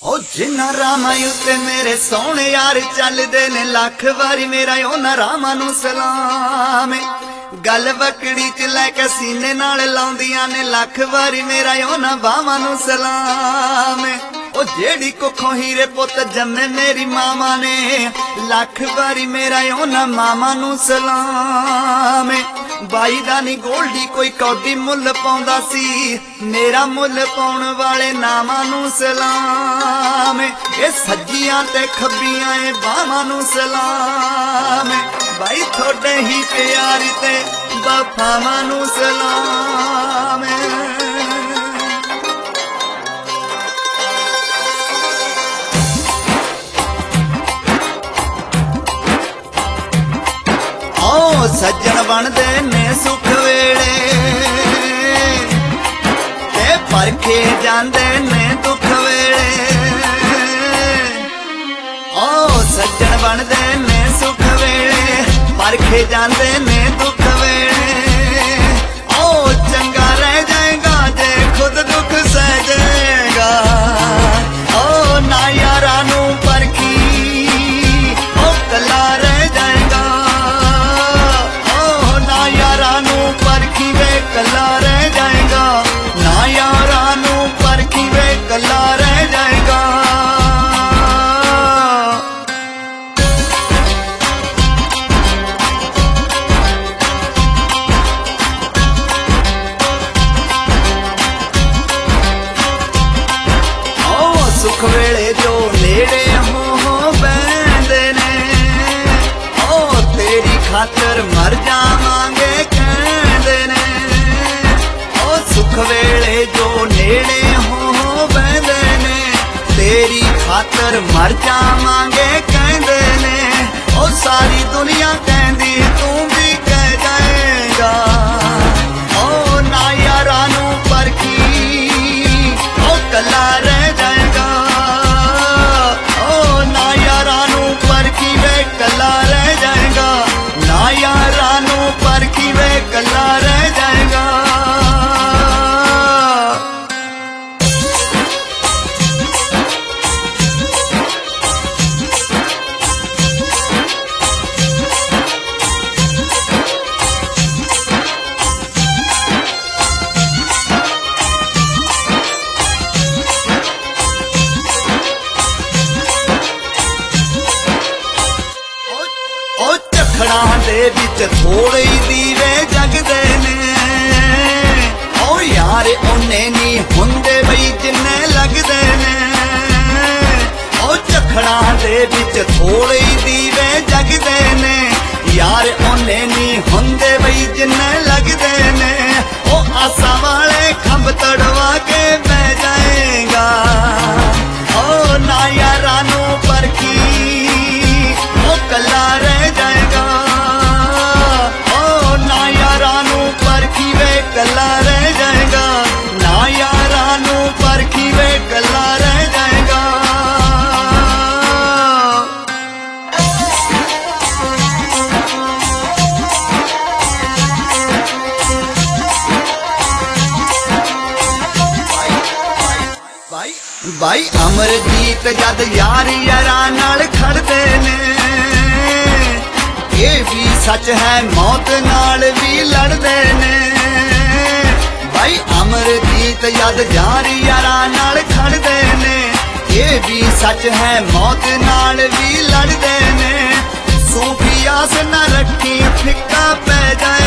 ओ जिन्ना रामां उत्ते मेरे सोहणे यार चलदे ने लख वारी मेरा उन्हां रामां नूं सलाम। गल बकड़ी च लैके सीने नाल लाउंदियां ने लख वारी मेरा उन्हां बावां नूं सलाम। ओ जेड़ी कुखों हीरे पुत जम्मे मेरी मामा ने लख वारी मेरा उन्हां मामा नूं सलाम। बाई दा नी गोल्डी कोई कौडी मुल पाउंदा सी मेरा मुल पाउण वाले नामां नूं सलाम। ए सज्जियां ते खब्बियां ए बावां नूं सलाम। बाई थोड़े ही प्यार ते वफावां नूं सलाम। सज्जन बनदे ने सुख वेले ते परखे जांदे ने दुख वेले। ओ सज्जन बनदे ने सुख वेले परखे जांदे ने दुख वेले। ओ चंगा रह जाएगा जे खुद दुख सह जाएगा। ओ ना यारा नूं परखी ओ कला रह जाएगा। परखी वे कला रह जाएगा ना यारा नू परखी वे कला रह जाएगा। ओ सुख वेले जो नेड़े हो बैठे ने ओ तेरी खातर मर जावांगे सुख वेले जो नेड़े हो बंदे ने तेरी खातर मर जावांगे कहंदे ने। ओ सारी दुनिया कहंदी तू भी कह जाएगा। ओ ना यारा नू परखी ओ कला रह जाएगा। ओ ना यारा नू परखी वे कला रह जाएगा। ना यारा नू परखी वे कला रह जाएगा। दे विच थोड़े ही दीवे जगदे ने ओ यार ओने नी हुंदे बई जिन्ने लगदे ने। ओ चखड़ा दे विच थोड़े ही दीवे जगदे ने यार ओने नी हुंदे बई जिन्ने लगदे ने। ओ आसा वाले खंभ तड़वा के बह जाएगा। ओ ना यारा नू परखी ओ कला रह जाएगा। कला रह जाएगा ना यारा नू परखी वे कला रह जाएगा। भाई अमरजीत जद यार यारा नाल खड़दे ने ये भी सच है मौत नाल भी लड़दे ने। भाई अमरजीत जद यार यारा नाल खड़दे ने ये भी सच है मौत नाल भी लड़दे ने। सूफी आस न रखी फिक्का पै जाए